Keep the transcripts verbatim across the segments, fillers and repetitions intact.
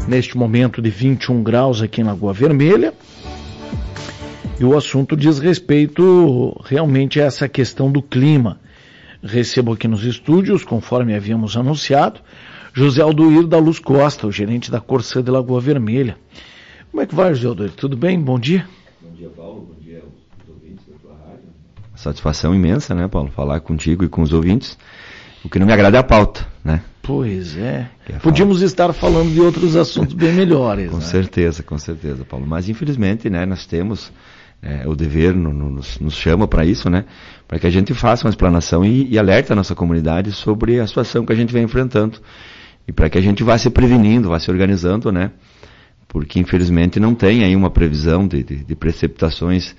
neste momento de vinte e um graus aqui em Lagoa Vermelha. E o assunto diz respeito realmente a essa questão do clima. Recebo aqui nos estúdios, conforme havíamos anunciado, José Aldoir da Luz Costa, o gerente da Corsã de Lagoa Vermelha. Como é que vai, José Aldoir? Tudo bem? Bom dia. Bom dia, Paulo. Bom dia aos ouvintes da tua rádio. Satisfação imensa, né, Paulo? Falar contigo e com os ouvintes. O que não me agrada é a pauta, né? Pois é. Podíamos estar falando de outros assuntos bem melhores. Com né? certeza, com certeza, Paulo. Mas, infelizmente, né, nós temos... É, o dever no, no, nos, nos chama para isso, né? Para que a gente faça uma explanação e, e alerte a nossa comunidade sobre a situação que a gente vem enfrentando. E para que a gente vá se prevenindo, vá se organizando, né? Porque infelizmente não tem aí uma previsão de, de, de precipitações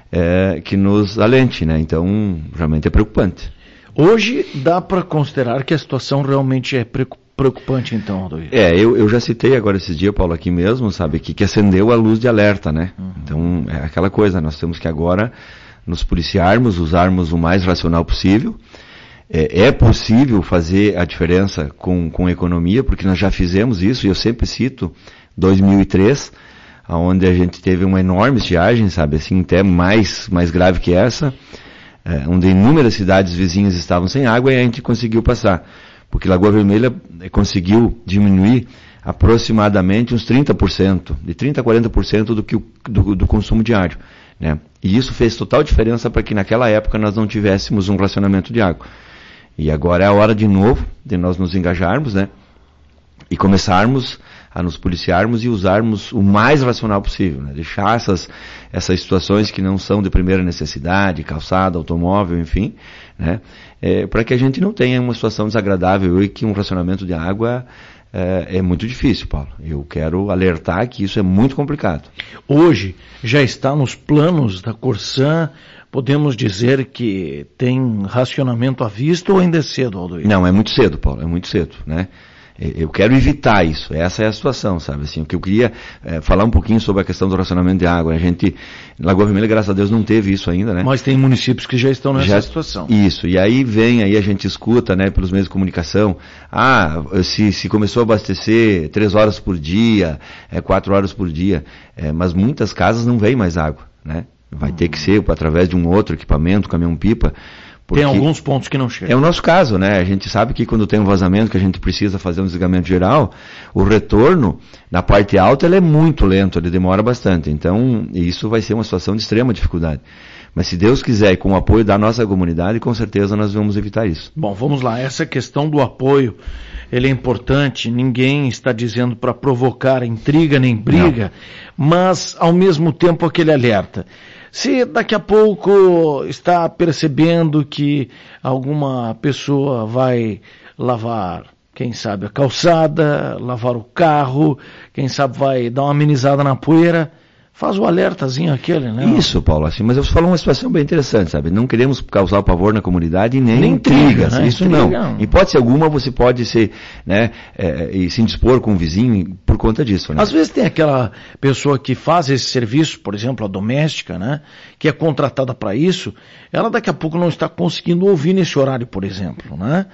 é, que nos alente, né? Então, realmente é preocupante. Hoje dá para considerar que a situação realmente é preocupante. Preocupante então, Aldoir. É, eu, eu já citei agora esses dias, Paulo, aqui mesmo, sabe, que, que acendeu a luz de alerta, né? Uhum. Então, é aquela coisa, nós temos que agora nos policiarmos, usarmos o mais racional possível. É, é possível fazer a diferença com, com a economia, porque nós já fizemos isso, e eu sempre cito dois mil e três, onde a gente teve uma enorme estiagem, sabe, assim, até mais, mais grave que essa, é, onde inúmeras cidades vizinhas estavam sem água e a gente conseguiu passar. Porque Lagoa Vermelha conseguiu diminuir aproximadamente uns trinta por cento, de trinta a quarenta por cento do, que o, do, do consumo diário, né? E isso fez total diferença para que naquela época nós não tivéssemos um racionamento de água. E agora é a hora de novo de nós nos engajarmos, né? E começarmos a nos policiarmos e usarmos o mais racional possível, né? Deixar essas, essas situações que não são de primeira necessidade, calçada, automóvel, enfim, né? É, para que a gente não tenha uma situação desagradável e que um racionamento de água é, é muito difícil, Paulo. Eu quero alertar que isso é muito complicado. Hoje já está nos planos da Corsã, podemos dizer que tem racionamento à vista ou ainda é cedo, Aldoir? Não, é muito cedo, Paulo, é muito cedo, né? Eu quero evitar isso, essa é a situação, sabe, assim, o que eu queria é, falar um pouquinho sobre a questão do racionamento de água. A gente, Lagoa Vermelha, graças a Deus, não teve isso ainda, né? Mas tem municípios que já estão nessa já, situação. Isso, e aí vem, aí a gente escuta, né, pelos meios de comunicação, ah, se, se começou a abastecer três horas por dia, é, quatro horas por dia, é, mas muitas casas não vem mais água, né? Vai hum. ter que ser através de um outro equipamento, caminhão-pipa. Tem alguns pontos que não chegam. É o nosso caso, né? A gente sabe que quando tem um vazamento, que a gente precisa fazer um desligamento geral, o retorno na parte alta ele é muito lento, ele demora bastante. Então, isso vai ser uma situação de extrema dificuldade. Mas se Deus quiser e com o apoio da nossa comunidade, com certeza nós vamos evitar isso. Bom, vamos lá. Essa questão do apoio, ele é importante. Ninguém está dizendo para provocar intriga nem briga, não. Mas ao mesmo tempo aquele alerta. Se daqui a pouco está percebendo que alguma pessoa vai lavar, quem sabe, a calçada, lavar o carro, quem sabe vai dar uma amenizada na poeira, faz o alertazinho aquele, né? Isso, Paulo, assim, mas eu falo uma situação bem interessante, sabe? Não queremos causar pavor na comunidade e nem, nem intrigas, né? Isso intriga, não. Em hipótese alguma você pode ser, né, é, e se indispor com o vizinho por conta disso, né? Às vezes tem aquela pessoa que faz esse serviço, por exemplo, a doméstica, né, que é contratada para isso, ela daqui a pouco não está conseguindo ouvir nesse horário, por exemplo, né?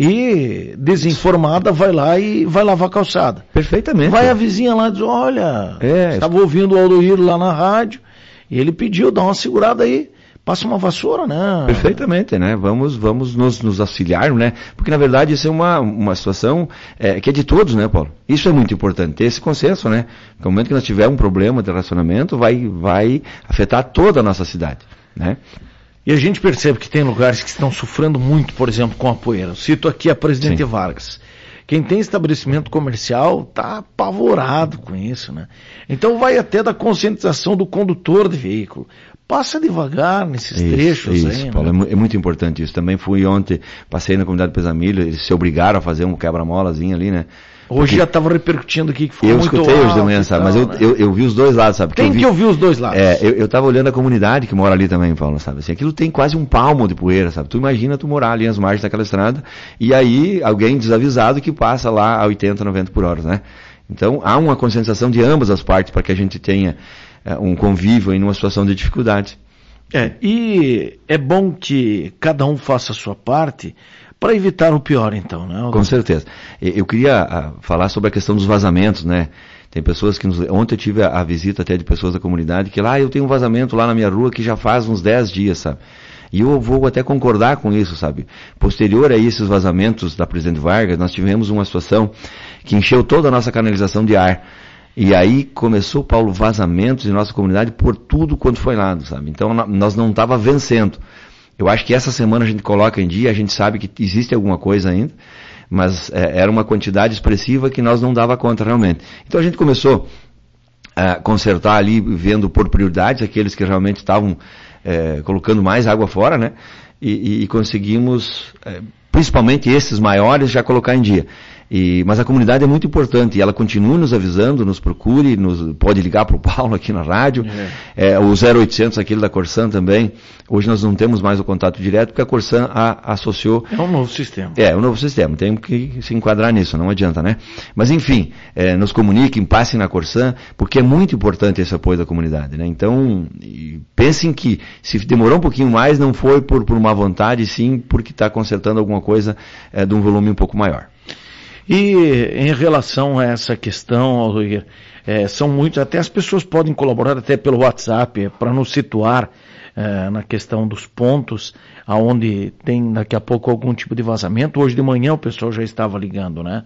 E desinformada vai lá e vai lavar a calçada. Perfeitamente. Vai a vizinha lá e diz, olha, é, estava ouvindo o Aldoir lá na rádio, e ele pediu, dá uma segurada aí, passa uma vassoura, né? Perfeitamente, né? Vamos, vamos nos, nos auxiliar, né? Porque na verdade isso é uma, uma situação é, que é de todos, né, Paulo? Isso é muito importante, ter esse consenso, né? No momento que nós tivermos um problema de relacionamento, vai, vai afetar toda a nossa cidade, né? E a gente percebe que tem lugares que estão sofrendo muito, por exemplo, com a poeira. Eu cito aqui a Presidente Sim. Vargas. Quem tem estabelecimento comercial está apavorado com isso, né? Então vai até da conscientização do condutor de veículo. Passa devagar nesses isso, trechos isso, aí, Paulo, né? é muito importante isso. Também fui ontem, passei na comunidade de Pesamilho, eles se obrigaram a fazer um quebra-molazinho ali, né? Hoje porque já estava repercutindo aqui que foi muito alto. Eu escutei hoje de manhã, sabe? Mas eu, né? eu, eu vi os dois lados, sabe? Tem eu vi, que ouvir os dois lados. É, eu estava olhando a comunidade que mora ali também, Paulo, sabe? Assim, aquilo tem quase um palmo de poeira, sabe? Tu imagina tu morar ali nas margens daquela estrada e aí alguém desavisado que passa lá a oitenta, noventa por hora, né? Então há uma conscientização de ambas as partes para que a gente tenha é, um convívio em uma situação de dificuldade. É, e é bom que cada um faça a sua parte para evitar o pior, então, né? Com certeza. Eu queria a, falar sobre a questão dos vazamentos, né? Tem pessoas que nos, ontem eu tive a, a visita até de pessoas da comunidade que lá, ah, eu tenho um vazamento lá na minha rua que já faz uns dez dias, sabe? E eu vou até concordar com isso, sabe? Posterior a esses vazamentos da Presidente Vargas, nós tivemos uma situação que encheu toda a nossa canalização de ar. E aí começou, Paulo, vazamentos em nossa comunidade por tudo quanto foi lado, sabe? Então nós não estava vencendo. Eu acho que essa semana a gente coloca em dia, a gente sabe que existe alguma coisa ainda, mas é, era uma quantidade expressiva que nós não dava conta realmente. Então a gente começou a consertar ali, vendo por prioridades aqueles que realmente estavam é, colocando mais água fora, né? E, e conseguimos, é, principalmente esses maiores, já colocar em dia. E, mas a comunidade é muito importante e ela continua nos avisando, nos procure, nos, pode ligar para o Paulo aqui na rádio, é. É, o zero oitocentos, aquele da Corsan também. Hoje nós não temos mais o contato direto porque a Corsan a, associou. É um novo sistema. É, um novo sistema, tem que se enquadrar nisso, não adianta, né? Mas enfim, é, nos comuniquem, passem na Corsan, porque é muito importante esse apoio da comunidade, né? Então, pensem que se demorou um pouquinho mais, não foi por, por má vontade, sim porque está consertando alguma coisa é, de um volume um pouco maior. E em relação a essa questão, Aldoir, é, são muitos, até as pessoas podem colaborar até pelo WhatsApp, para nos situar é, na questão dos pontos, aonde tem daqui a pouco algum tipo de vazamento. Hoje de manhã o pessoal já estava ligando, né?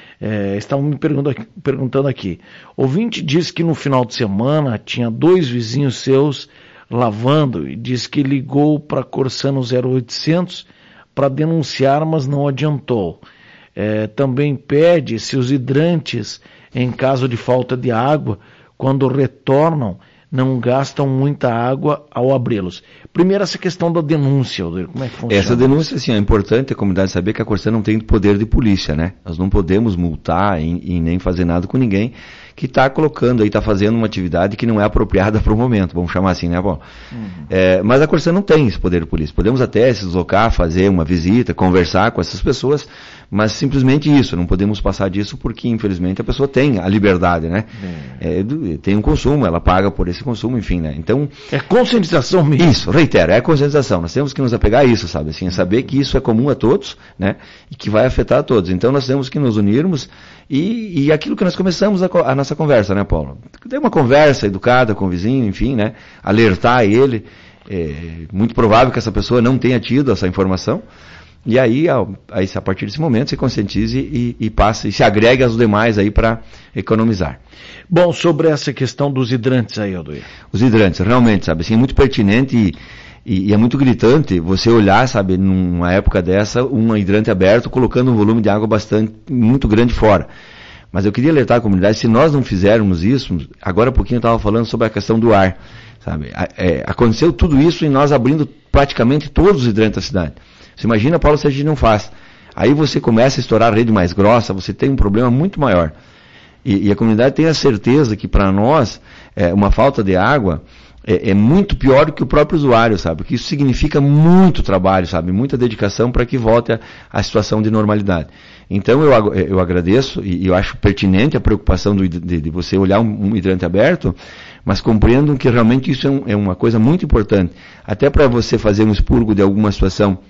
É, estavam me perguntando aqui, perguntando aqui. Ouvinte disse que no final de semana tinha dois vizinhos seus lavando e disse que ligou para a Corsan no zero oitocentos para denunciar, mas não adiantou. É, também pede se os hidrantes, em caso de falta de água, quando retornam, não gastam muita água ao abri-los. Primeiro, essa questão da denúncia, como é que funciona? Essa denúncia, sim, é importante a comunidade saber que a Corsan não tem poder de polícia, né? Nós não podemos multar e, e nem fazer nada com ninguém que está colocando aí, está fazendo uma atividade que não é apropriada para o momento, vamos chamar assim, né, Paulo? Uhum. É, mas a Corsan não tem esse poder de polícia. Podemos até se deslocar, fazer uma visita, conversar com essas pessoas, mas simplesmente isso, não podemos passar disso porque, infelizmente, a pessoa tem a liberdade, né? É. É, tem um consumo, ela paga por esse consumo, enfim, né? Então... É conscientização mesmo. Isso, reitero, é conscientização. Nós temos que nos apegar a isso, sabe? Assim, é saber que isso é comum a todos, né? E que vai afetar a todos. Então, nós temos que nos unirmos e, e aquilo que nós começamos a, a nossa conversa, né, Paulo? Ter uma conversa educada com o vizinho, enfim, né? Alertar ele. É muito provável que essa pessoa não tenha tido essa informação. E aí, aí, a partir desse momento, se conscientize e, e passe, e se agregue aos demais aí para economizar. Bom, sobre essa questão dos hidrantes aí, Aldoir. Os hidrantes, realmente, sabe, assim, é muito pertinente e, e, e é muito gritante você olhar, sabe, numa época dessa, um hidrante aberto, colocando um volume de água bastante, muito grande fora. Mas eu queria alertar a comunidade, se nós não fizermos isso, agora há pouquinho eu estava falando sobre a questão do ar, sabe, é, aconteceu tudo isso e nós abrindo praticamente todos os hidrantes da cidade. Você imagina, Paulo, se a gente não faz. Aí você começa a estourar a rede mais grossa, você tem um problema muito maior. E, e a comunidade tem a certeza que para nós, é, uma falta de água é, é muito pior do que o próprio usuário, sabe? Porque isso significa muito trabalho, sabe? Muita dedicação para que volte a, a situação de normalidade. Então eu, eu agradeço e eu acho pertinente a preocupação do, de, de você olhar um, um hidrante aberto, mas compreendam que realmente isso é, um, é uma coisa muito importante. Até para você fazer um expurgo de alguma situação,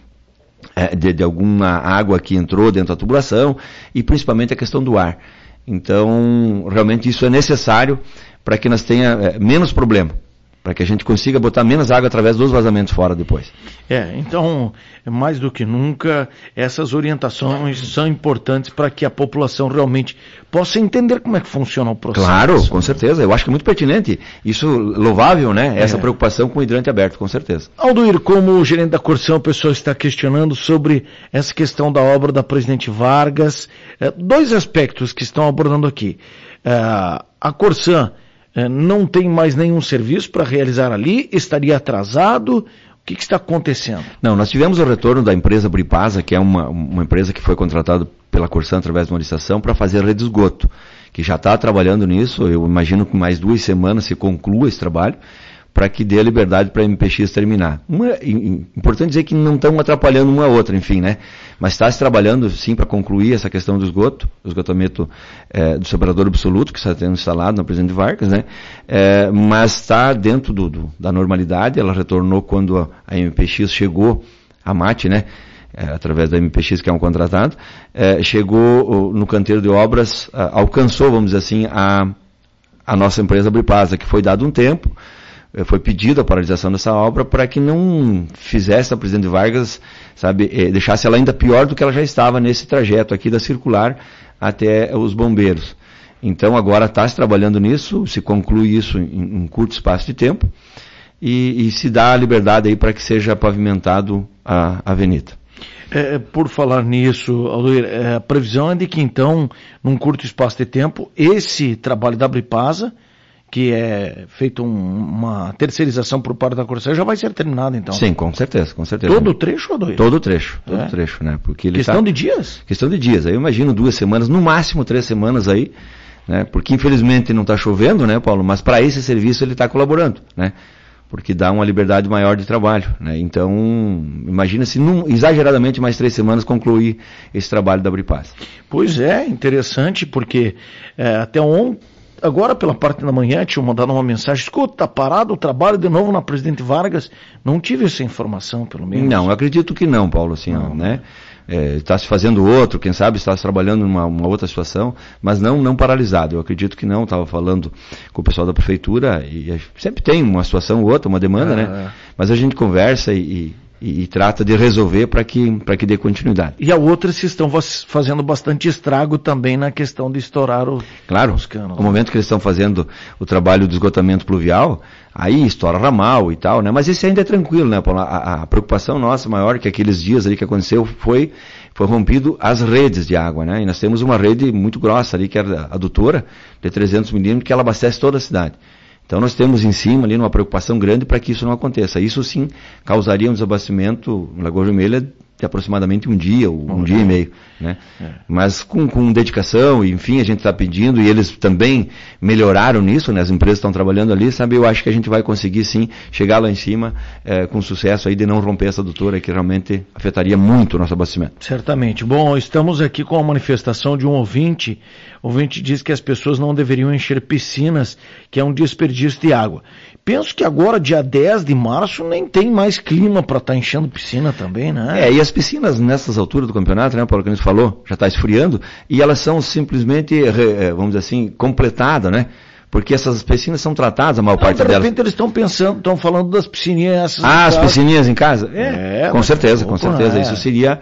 De, de alguma água que entrou dentro da tubulação e principalmente a questão do ar. Então, realmente isso é necessário para que nós tenha é, menos problema, para que a gente consiga botar menos água através dos vazamentos fora depois. É, então, mais do que nunca, essas orientações são importantes para que a população realmente possa entender como é que funciona o processo. Claro, com certeza. Eu acho que é muito pertinente. Isso, louvável, né? Essa é. preocupação com o hidrante aberto, com certeza. Aldoir, como gerente da Corsan, o pessoal está questionando sobre essa questão da obra da Presidente Vargas. É, dois aspectos que estão abordando aqui. É, a Corsan não tem mais nenhum serviço para realizar ali, estaria atrasado, o que, que está acontecendo? Não, nós tivemos o retorno da empresa Bripasa, que é uma, uma empresa que foi contratada pela Corsan através de uma licitação para fazer a rede de esgoto, que já está trabalhando nisso, eu imagino que mais duas semanas se conclua esse trabalho, para que dê a liberdade para a M P X terminar. Uma, importante dizer que não estão atrapalhando uma a outra, enfim, né? Mas está se trabalhando, sim, para concluir essa questão do esgoto, o esgotamento é, do separador absoluto, que está sendo instalado na Presidente Vargas, né? É, mas está dentro do, do, da normalidade, ela retornou quando a, a M P X chegou, a MAT, né? é, através da M P X, que é um contratado, é, chegou no canteiro de obras, a, alcançou, vamos dizer assim, a, a nossa empresa Bripasa, que foi dado um tempo, é, foi pedido a paralisação dessa obra para que não fizesse a Presidente Vargas, sabe, é, deixasse ela ainda pior do que ela já estava nesse trajeto aqui da circular até os bombeiros. Então agora está se trabalhando nisso, se conclui isso em um curto espaço de tempo e, e se dá a liberdade aí para que seja pavimentado a avenida. É, por falar nisso, Aldoir, é, a previsão é de que então, num curto espaço de tempo, esse trabalho da Bripasa, que é feito um, uma terceirização por parte da Corsã, já vai ser terminado então? Sim, com certeza, com certeza. Todo o trecho, Aldoir? Todo o trecho, todo o é. trecho, né? Porque ele questão tá... de dias? Questão de dias, aí eu imagino duas semanas, no máximo três semanas aí, né? Porque infelizmente não está chovendo, né, Paulo? Mas para esse serviço ele está colaborando, né? Porque dá uma liberdade maior de trabalho, né? Então, imagina se num, exageradamente mais três semanas concluir esse trabalho da Bripasa. Pois é, interessante, porque é, até ontem, agora pela parte da manhã, tinha mandado uma mensagem, escuta, tá parado o trabalho de novo na Presidente Vargas, não tive essa informação, pelo menos. Não, eu acredito que não, Paulo, assim, não, né? Está é, se fazendo outro, quem sabe está se trabalhando numa uma outra situação, mas não, não paralisado. Eu acredito que não, estava falando com o pessoal da prefeitura, e sempre tem uma situação ou outra, uma demanda, é, né? É. Mas a gente conversa e, e, e trata de resolver para que, para que dê continuidade. E a outra se estão fazendo bastante estrago também na questão de estourar o, claro, os canos. No momento que eles estão fazendo o trabalho do esgotamento pluvial, aí estoura ramal e tal, né? Mas esse ainda é tranquilo, né, Paulo? A, a preocupação nossa maior que aqueles dias ali que aconteceu foi, foi rompido as redes de água, né? E nós temos uma rede muito grossa ali, que é a adutora, de trezentos milímetros, que ela abastece toda a cidade. Então nós temos em cima ali uma preocupação grande para que isso não aconteça. Isso sim causaria um desabastecimento em Lagoa Vermelha de aproximadamente um dia, ou um dia e meio, né? É. Mas com, com dedicação, enfim, a gente está pedindo, e eles também melhoraram nisso, né? As empresas estão trabalhando ali, sabe? Eu acho que a gente vai conseguir sim chegar lá em cima é, com sucesso aí de não romper essa adutora que realmente afetaria muito o nosso abastecimento. Certamente. Bom, estamos aqui com a manifestação de um ouvinte. O ouvinte diz que as pessoas não deveriam encher piscinas, que é um desperdício de água. Penso que agora, dia dez de março, nem tem mais clima para estar tá enchendo piscina também, né? É, e as piscinas nessas alturas do campeonato, né, Paulo, que a gente falou, já está esfriando, e elas são simplesmente, vamos dizer assim, completadas, né? Porque essas piscinas são tratadas, a maior não, parte delas. De repente delas. Eles estão pensando, estão falando das piscininhas. Ah, as piscininhas em casa? É, é com certeza, com certeza. É. Isso seria...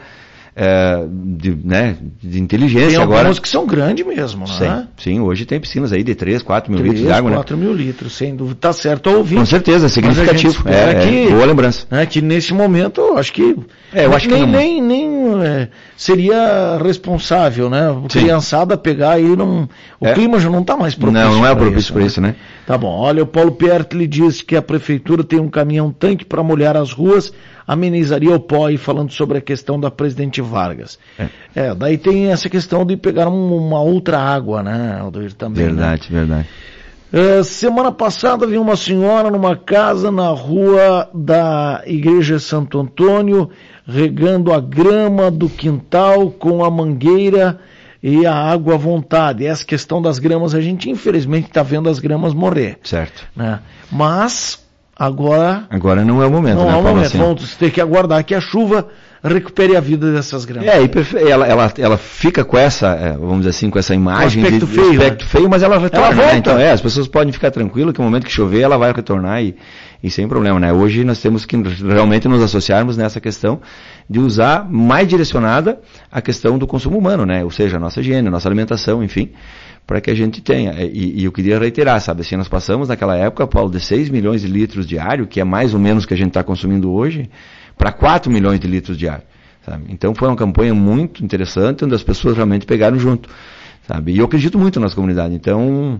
É, de, né, de inteligência tem agora. Tem algumas que são grandes mesmo, né? Sim, sim, hoje tem piscinas aí de três, quatro mil litros de água, quatro né? mil litros, sem dúvida. Tá certo ao ouvinte. Com certeza, é significativo. É, que, é, boa lembrança. É, que nesse momento, eu acho que... É, eu acho nem, que não... nem, nem é, seria responsável, né? A criançada pegar aí, não, o é. clima já não está mais propício. Não, não é propício para isso, né? Tá bom. Olha, o Paulo Pertli diz que a prefeitura tem um caminhão-tanque para molhar as ruas, amenizaria o pó, e falando sobre a questão da Presidente Vargas. É, é daí tem essa questão de pegar um, uma outra água, né, Aldoir, também. Verdade, né? verdade. É, semana passada vi uma senhora numa casa na rua da Igreja Santo Antônio, regando a grama do quintal com a mangueira e a água à vontade. Essa questão das gramas, a gente infelizmente está vendo as gramas morrer. Certo. Né? Mas agora... Agora não é o momento, não né, é o Paulo? momento. Assim. Vamos ter que aguardar que a chuva recupere a vida dessas gramas. É, e ela, ela, ela fica com essa, vamos dizer assim, com essa imagem um aspecto de, feio, de aspecto né? feio, mas ela retorna. Ela volta. Né? Então, é, as pessoas podem ficar tranquilas que no momento que chover ela vai retornar e, e sem problema, né? Hoje nós temos que realmente nos associarmos nessa questão de usar mais direcionada a questão do consumo humano, né? Ou seja, a nossa higiene, a nossa alimentação, enfim, para que a gente tenha. E, e eu queria reiterar, sabe, assim, nós passamos naquela época, Paulo, de seis milhões de litros diário, que é mais ou menos o que a gente está consumindo hoje, para quatro milhões de litros diário. Sabe? Então foi uma campanha muito interessante, onde as pessoas realmente pegaram junto, sabe? E eu acredito muito na nossa comunidade. Então,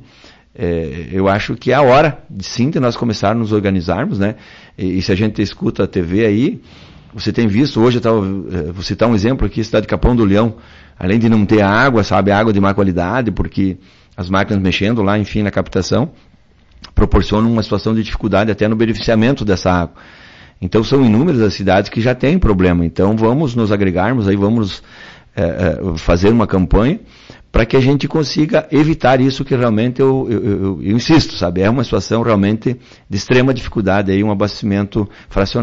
é, eu acho que é a hora, de, sim, de nós começarmos a nos organizarmos, né? E, e se a gente escuta a T V aí, você tem visto, hoje eu tava, vou citar um exemplo aqui, cidade de Capão do Leão, além de não ter água, sabe, água de má qualidade, porque as máquinas mexendo lá, enfim, na captação, proporcionam uma situação de dificuldade até no beneficiamento dessa água. Então são inúmeras as cidades que já têm problema. Então vamos nos agregarmos, aí vamos é, é, fazer uma campanha para que a gente consiga evitar isso que realmente eu, eu, eu, eu insisto, sabe? É uma situação realmente de extrema dificuldade, aí um abastecimento fracionado.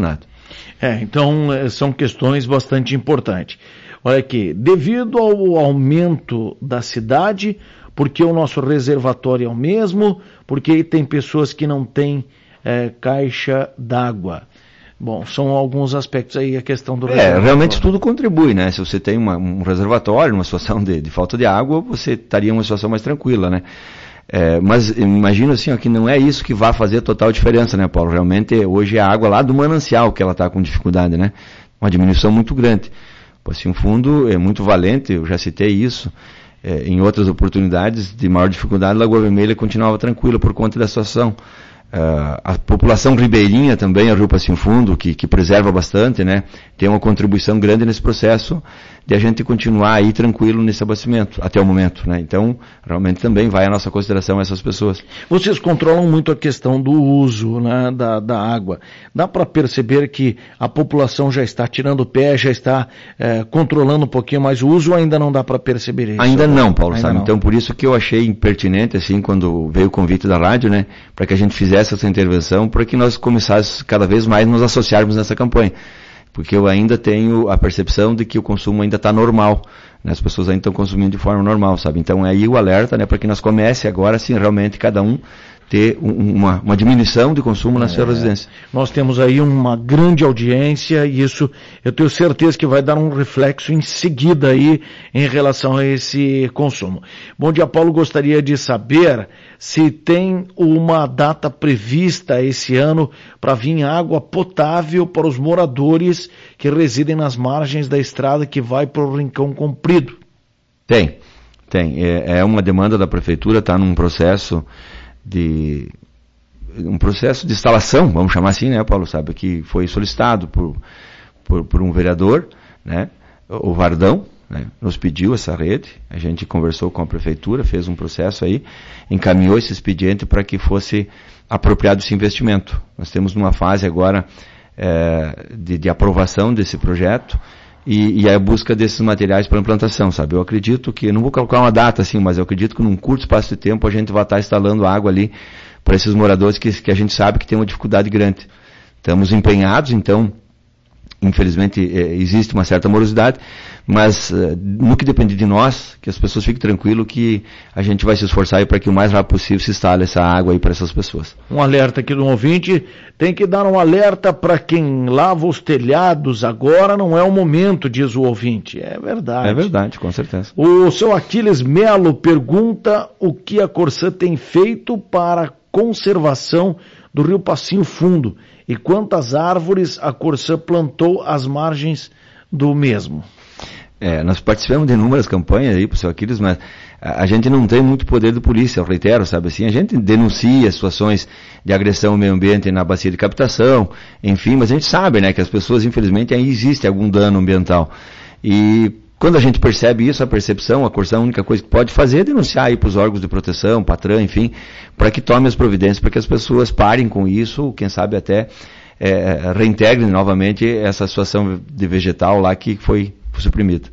É, então são questões bastante importantes. Olha aqui, devido ao aumento da cidade, porque o nosso reservatório é o mesmo, porque tem pessoas que não têm é, caixa d'água. Bom, são alguns aspectos aí a questão do reservatório. É, realmente tudo contribui, né? Se você tem uma, um reservatório, uma situação de, de falta de água, você estaria em uma situação mais tranquila, né? É, mas imagino assim, ó, que não é isso que vai fazer total diferença, né, Paulo? Realmente hoje é a água lá do manancial que ela está com dificuldade, né? Uma diminuição muito grande. O Passo Fundo é muito valente, eu já citei isso, é, em outras oportunidades de maior dificuldade, Lagoa Vermelha continuava tranquila por conta da situação. Uh, a população ribeirinha também, a Rio Passo Fundo, que, que preserva bastante, né, tem uma contribuição grande nesse processo de a gente continuar aí tranquilo nesse abastecimento, até o momento, né, então realmente também vai a nossa consideração essas pessoas. Vocês controlam muito a questão do uso, né, da, da água, dá para perceber que a população já está tirando o pé, já está é, controlando um pouquinho mais o uso, ou ainda não dá para perceber isso? Ainda não, Paulo, ainda sabe, não. Então por isso que eu achei impertinente, assim, quando veio o convite da rádio, né, para que a gente fizesse essa intervenção, para que nós começássemos cada vez mais nos associarmos nessa campanha. Porque eu ainda tenho a percepção de que o consumo ainda está normal, né? As pessoas ainda estão consumindo de forma normal, sabe? Então é aí o alerta, né, para que nós comece agora, sim, realmente cada um ter um, uma, uma diminuição de consumo na é, sua residência. Nós temos aí uma grande audiência e isso eu tenho certeza que vai dar um reflexo em seguida aí em relação a esse consumo. Bom dia, Paulo, gostaria de saber se tem uma data prevista esse ano para vir água potável para os moradores que residem nas margens da estrada que vai para o Rincão Comprido. Tem, tem. É, é uma demanda da prefeitura, está num processo de um processo de instalação, vamos chamar assim, né, Paulo, sabe, que foi solicitado por, por, por um vereador, né, o Vardão, né, nos pediu essa rede, a gente conversou com a prefeitura, fez um processo aí, encaminhou esse expediente para que fosse apropriado esse investimento. Nós temos numa fase agora é, de, de aprovação desse projeto e, e a busca desses materiais para implantação, sabe? Eu acredito que, não vou colocar uma data assim, mas eu acredito que num curto espaço de tempo a gente vai estar instalando água ali para esses moradores que, que a gente sabe que tem uma dificuldade grande. Estamos empenhados, então, infelizmente é, existe uma certa morosidade, mas uh, no que depende de nós, que as pessoas fiquem tranquilas que a gente vai se esforçar aí para que o mais rápido possível se instale essa água aí para essas pessoas. Um alerta aqui do ouvinte, tem que dar um alerta para quem lava os telhados agora, não é o momento, diz o ouvinte. É verdade. É verdade, com certeza. O seu Aquiles Melo pergunta o que a Corsã tem feito para a conservação do Rio Passo Fundo e quantas árvores a Corsã plantou às margens do mesmo. É, nós participamos de inúmeras campanhas aí pro seu Aquiles, mas a, a gente não tem muito poder de polícia, eu reitero, sabe assim, a gente denuncia situações de agressão ao meio ambiente na bacia de captação, enfim, mas a gente sabe, né, que as pessoas, infelizmente, aí existe algum dano ambiental. E quando a gente percebe isso, a percepção, a Corsã, a única coisa que pode fazer é denunciar aí pros órgãos de proteção, Patran, enfim, para que tome as providências, para que as pessoas parem com isso, quem sabe até é, reintegrem novamente essa situação de vegetal lá que foi suprimida.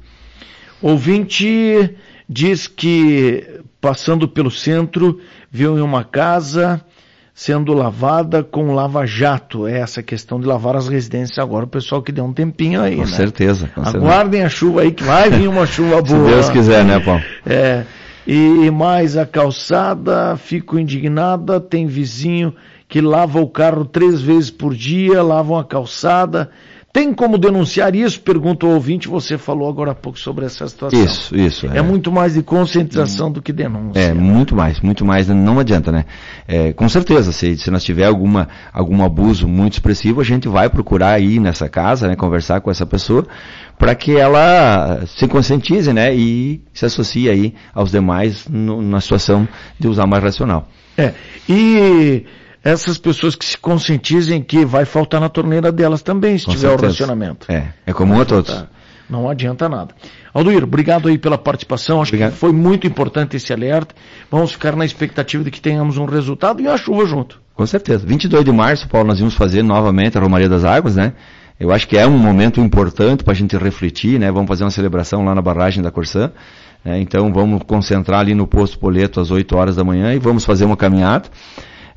Ouvinte diz que, passando pelo centro, viu em uma casa sendo lavada com lava-jato. É essa questão de lavar as residências agora, o pessoal que deu um tempinho aí, com né? Certeza, com Aguardem certeza. A chuva aí, que vai vir uma chuva boa. Se Deus quiser, né, Paulo? É, e mais a calçada, fico indignada, tem vizinho que lava o carro três vezes por dia, lavam a calçada. Tem como denunciar isso? Pergunta o ouvinte, você falou agora há pouco sobre essa situação. Isso, isso. É, é muito mais de conscientização hum, do que denúncia. É, muito mais, muito mais, não adianta, né? É, com certeza, se, se nós tiver alguma, algum abuso muito expressivo, a gente vai procurar ir nessa casa, né, conversar com essa pessoa, para que ela se conscientize, né, e se associe aí aos demais no, na situação de usar mais racional. É, e essas pessoas que se conscientizem que vai faltar na torneira delas também, se com tiver certeza. O racionamento. É, é comum a todos. Não adianta nada. Aldoir, obrigado aí pela participação, acho obrigado. Que foi muito importante esse alerta. Vamos ficar na expectativa de que tenhamos um resultado e a chuva junto. Com certeza. vinte e dois de março, Paulo, nós vamos fazer novamente a Romaria das Águas, né? Eu acho que é um momento importante para a gente refletir, né? Vamos fazer uma celebração lá na barragem da Corsã. Né? Então vamos concentrar ali no posto Poleto às oito horas da manhã e vamos fazer uma caminhada.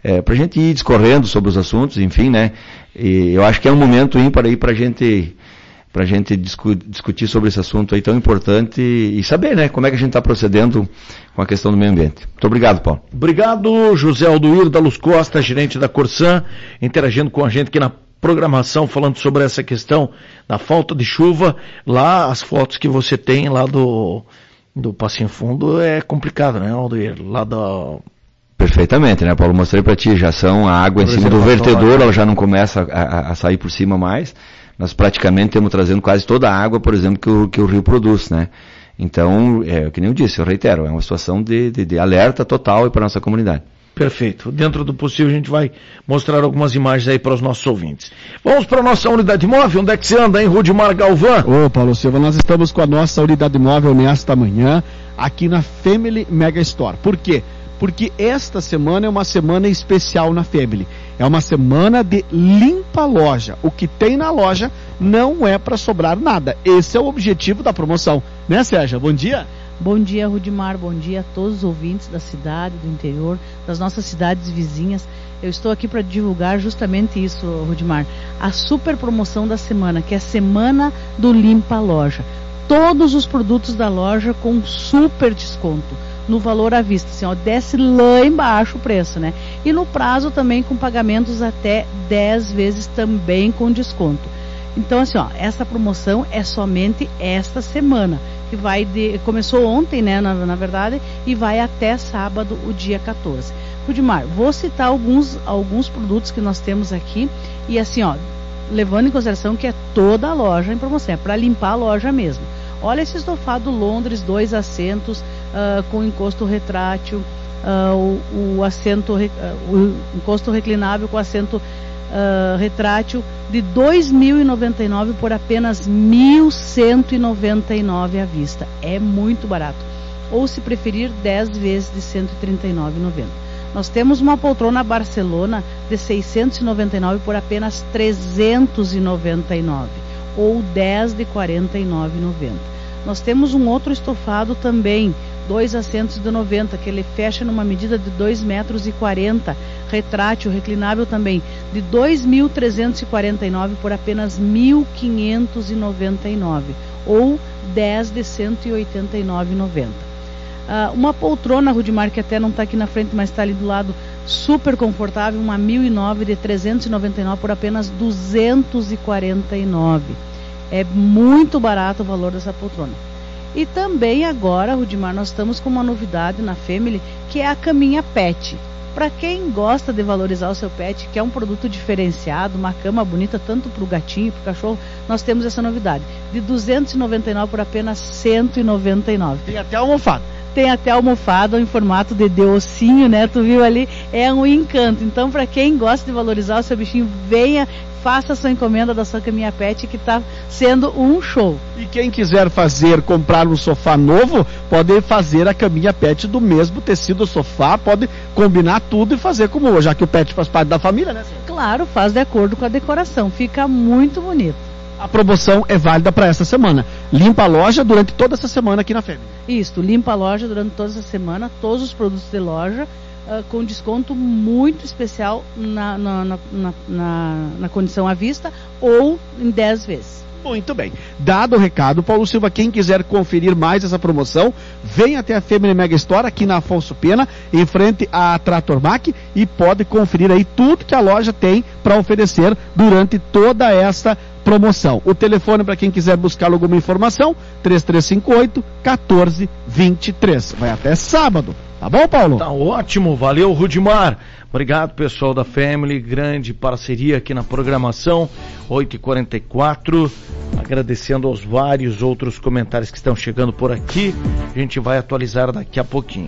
é, para a gente ir discorrendo sobre os assuntos, enfim, né? E eu acho que é um momento ímpar aí para a gente, pra gente discu- discutir sobre esse assunto aí tão importante e, e saber, né, como é que a gente está procedendo com a questão do meio ambiente. Muito obrigado, Paulo. Obrigado, José Aldoir da Luz Costa, gerente da Corsan, interagindo com a gente aqui na programação, falando sobre essa questão da falta de chuva. Lá, as fotos que você tem lá do, do Passinho Fundo é complicado, né, Aldoir? Lá da... Perfeitamente, né, Paulo? Mostrei para ti, já são a água em cima do vertedor, ela já não começa a, a, a sair por cima mais. Nós praticamente temos trazendo quase toda a água, por exemplo, que o, que o rio produz, né? Então, é, que nem eu disse, eu reitero, é uma situação de, de, de alerta total para a nossa comunidade. Perfeito. Dentro do possível, a gente vai mostrar algumas imagens aí para os nossos ouvintes. Vamos para a nossa unidade móvel. Onde é que você anda, hein, Rudimar Galvão? Ô, Paulo Silva, nós estamos com a nossa unidade móvel nesta manhã, aqui na Family Mega Store. Por quê? Porque esta semana é uma semana especial na Family. É uma semana de limpa loja. O que tem na loja não é para sobrar nada. Esse é o objetivo da promoção. Né, Sérgio? Bom dia. Bom dia, Rudimar, bom dia a todos os ouvintes da cidade, do interior, das nossas cidades vizinhas. Eu estou aqui para divulgar justamente isso, Rudimar, a super promoção da semana, que é a Semana do Limpa Loja. Todos os produtos da loja com super desconto, no valor à vista, assim, ó, desce lá embaixo o preço, né? E no prazo também com pagamentos até dez vezes também com desconto. Então, assim, ó, essa promoção é somente esta semana, que vai de, começou ontem, né, na, na verdade, e vai até sábado, o dia quatorze. Rudimar, vou citar alguns, alguns produtos que nós temos aqui, e assim, ó, levando em consideração que é toda a loja em promoção, é para limpar a loja mesmo. Olha esse estofado Londres, dois assentos, uh, com encosto retrátil, uh, o, o assento, uh, o encosto reclinável com assento Uh, retrátil de dois mil e noventa e nove por apenas mil cento e noventa e nove à vista. É muito barato. Ou, se preferir, dez vezes de cento e trinta e nove reais e noventa centavos. Nós temos uma poltrona Barcelona de seiscentos e noventa e nove por apenas trezentos e noventa e nove, ou dez de quarenta e nove reais e noventa centavos. Nós temos um outro estofado também, dois assentos de noventa, que ele fecha numa medida de dois metros e quarenta, retrátil, reclinável também, de dois mil trezentos e quarenta e nove por apenas mil quinhentos e noventa e nove, ou dez de cento e oitenta e nove reais e noventa centavos. Uh, uma poltrona, Rudimar, que até não está aqui na frente, mas está ali do lado, super confortável, uma mil e nove de trezentos e noventa e nove por apenas duzentos e quarenta e nove. É muito barato o valor dessa poltrona. E também agora, Rudimar, nós estamos com uma novidade na Family, que é a caminha pet. Para quem gosta de valorizar o seu pet, que é um produto diferenciado, uma cama bonita tanto para o gatinho e para o cachorro, nós temos essa novidade, de duzentos e noventa e nove por apenas cento e noventa e nove. Tem até almofada. Tem até almofada em formato de, de ossinho, né? Tu viu ali? É um encanto. Então, para quem gosta de valorizar o seu bichinho, venha, faça a sua encomenda da sua caminha pet, que está sendo um show. E quem quiser fazer, comprar um sofá novo, pode fazer a caminha pet do mesmo tecido do sofá, pode combinar tudo e fazer como hoje, já que o pet faz parte da família, né? Claro, faz de acordo com a decoração, fica muito bonito. A promoção é válida para essa semana. Limpa a loja durante toda essa semana aqui na Family. Isso, limpa a loja durante toda essa semana, todos os produtos de loja, uh, com desconto muito especial na, na, na, na, na, na condição à vista ou em dez vezes. Muito bem. Dado o recado, Paulo Silva, quem quiser conferir mais essa promoção, vem até a Family Mega Store aqui na Afonso Pena, em frente à Trator Mac, e pode conferir aí tudo que a loja tem para oferecer durante toda essa promoção. O telefone para quem quiser buscar alguma informação, três três cinco oito, um quatro dois três. Vai até sábado. Tá bom, Paulo? Tá ótimo, valeu, Rudimar. Obrigado, pessoal da Family, grande parceria aqui na programação, oito e quarenta e quatro, agradecendo aos vários outros comentários que estão chegando por aqui, a gente vai atualizar daqui a pouquinho.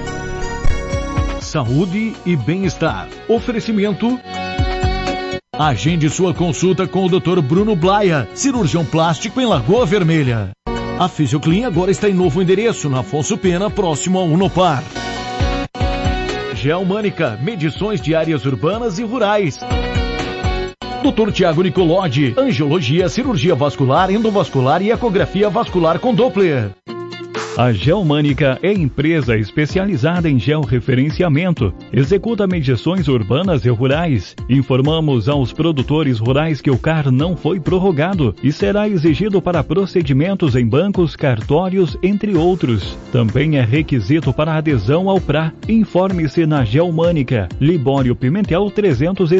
Saúde e bem-estar. Oferecimento... Agende sua consulta com o doutor Bruno Blaia, cirurgião plástico em Lagoa Vermelha. A Fisioclin agora está em novo endereço, na Afonso Pena, próximo a Unopar. Geomânica, medições de áreas urbanas e rurais. doutor Tiago Nicolodi, angiologia, cirurgia vascular, endovascular e ecografia vascular com Doppler. A Geomânica é empresa especializada em georreferenciamento. Executa medições urbanas e rurais. Informamos aos produtores rurais que o C A R não foi prorrogado e será exigido para procedimentos em bancos, cartórios, entre outros. Também é requisito para adesão ao P R A. Informe-se na Geomânica. Libório Pimentel trezentos e